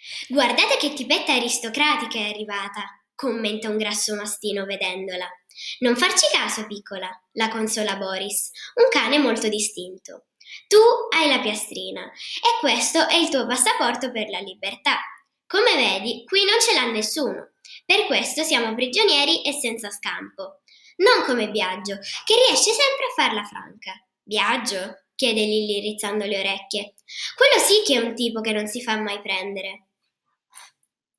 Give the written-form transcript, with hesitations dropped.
Guardate che tipetta aristocratica è arrivata, commenta un grasso mastino vedendola. Non farci caso, piccola, la consola Boris, un cane molto distinto. Tu hai la piastrina e questo è il tuo passaporto per la libertà. Come vedi, qui non ce l'ha nessuno. Per questo siamo prigionieri e senza scampo. Non come Biagio, che riesce sempre a farla franca. Biagio? Chiede Lilli rizzando le orecchie. Quello sì che è un tipo che non si fa mai prendere.